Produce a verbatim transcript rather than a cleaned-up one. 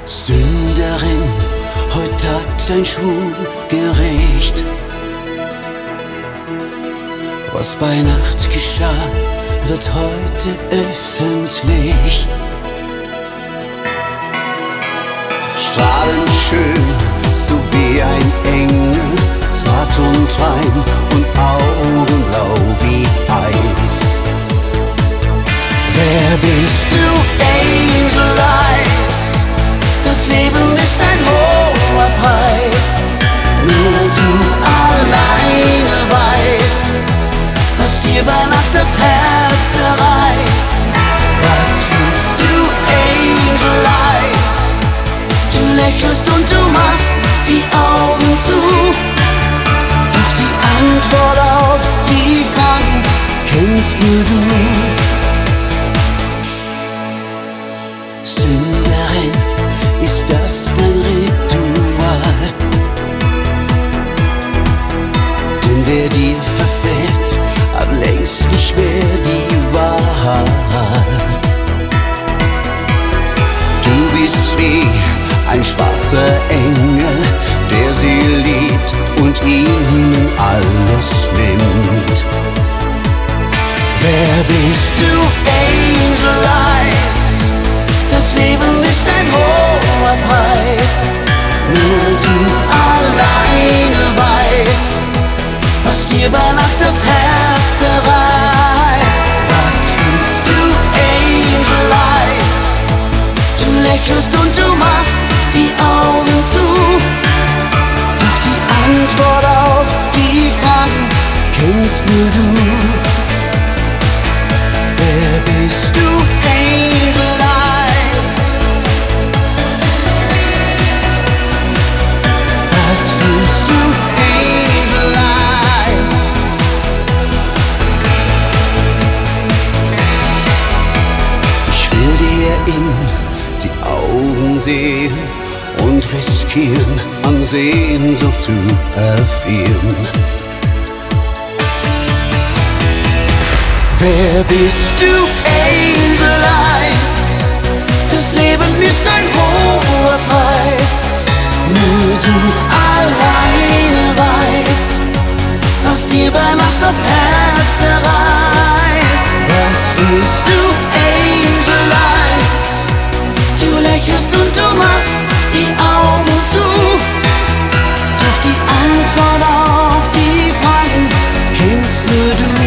Sünderin, heut tagt dein Schwurgericht. Was bei Nacht geschah, wird heute öffentlich. Strahlend schön, so wie ein Engel, zart und rein und augenblau wie Eis. Wer bist du, Angel Eyes? Das Leben ist ein hoher Preis. Nur du alleine weißt, was dir bei Nacht das Herz zerreißt. Was fühlst du, Angel Eyes? Du lächelst und du machst die Augen zu. Doch die Antwort auf die Fragen kennst nur du. Sünderin, ist das dein Ritual? Denn wer dir verfällt, hat längst nicht mehr die Wahl. Du bist wie ein schwarzer Engel, der sie liebt und ihnen alles nimmt. Wer bist du, Angel Eyes? Das Leben ist ein hoher Preis. Nur du alleine weißt, was dir bei Nacht das Herz zerreißt. Was fühlst du, Angel Eyes? Du lächelst und du machst die Augen zu. Doch die Antwort auf die Fragen kennst nur du. Wer bist du, Angel Eyes? Was fühlst du, Angel Eyes? Ich will dir in die Augen sehen und riskieren, an Sehnsucht zu erfrieren. Wer bist du, Angel Eyes? Das Leben ist ein hoher Preis. Nur du alleine weißt, was dir bei Nacht das Herz zerreißt. Was fühlst du, Angel Eyes? Du lächelst und du machst die Augen zu. Doch die Antwort auf die Fragen kennst nur du.